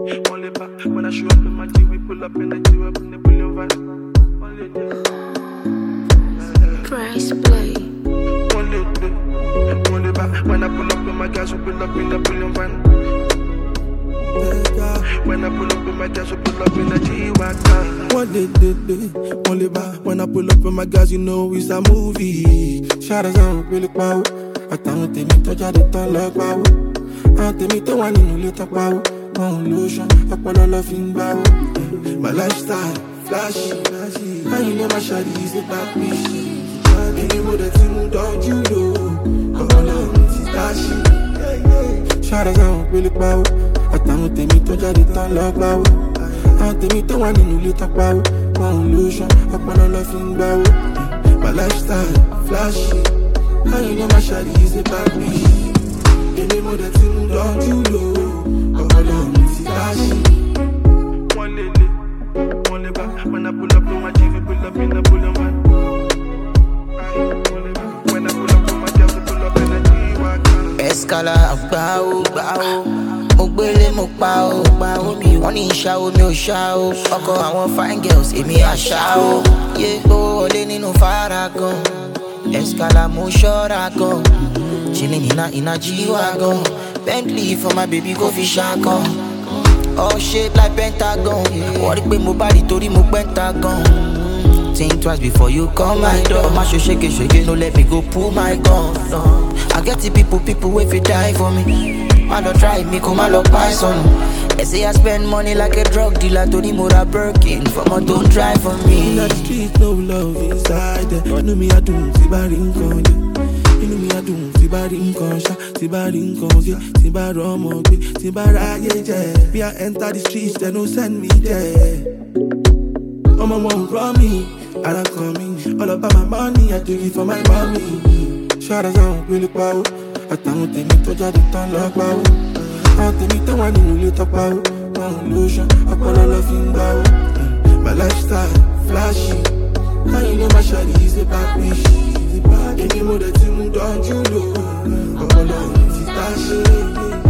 Only back when I show up in my G, we pull up in the G, up in the bullion van. Only Price play. Only back when I pull up in my gas, we pull up in the bullion van. When I pull up in my gas, we pull up in the G-Wagon. Only back when I pull up in my gas, you know it's a movie. Shadows on really power. I don't think me to judge it on love power. I think me to one in little power. No illusion, I put all of in bow. My lifestyle, flashy. And you know my shawty is a bad bitch. Anymore the thing don't you know. All of me is flashy. Shadows on really power. I don't think me to judge it on love power. I think me to one in little power. No illusion, I put all of in bow. My lifestyle, flashy. And you know my shawty is a bad bitch. Anymore the thing don't you know. All of me is flashy. One back when I pull up in my G, we pull up in the bullion van. When I pull up in my gas, we pull up in the G-Wagon. Escala bow. Mo gbélé mo pa o. Wọ́n ní ìṣá o mi ò ṣá o. Ọkọ àwọn fine girls èmi àṣà o. Yé gbówó wọlé nínú Faragan. Escala mo ṣọ́ra gan. Chilling in a G-Wagon. Bentley for my baby go fi ṣàkan. All shaped like Pentagon. Wọ́n rí pé mo bá rí torí mo Pentagon. Think twice before you call my door. My show shake, no let me go pull my gun. No. I get the people if you die for me. I don't try me, come on, buy some. They say I spend money like a drug dealer. Tony Mora Birkin, for my don't try for me. In the street, no love inside there. You know me, I do, see bad income. You know me, I do, see bad income. See bad income, see bad rum, see bad ride. Me, I enter the streets, they don't send me there. I'm a one from me, I don't come in. All about my money, I do it for my mommy. Shadows on really power. I don't think me to judge it on love power. I think me to one in little power. No illusion, I put all of in bow. My lifestyle, flashy. And you know my shawty is a bad bitch. Anymore the thing don't you know. All of it is flashy.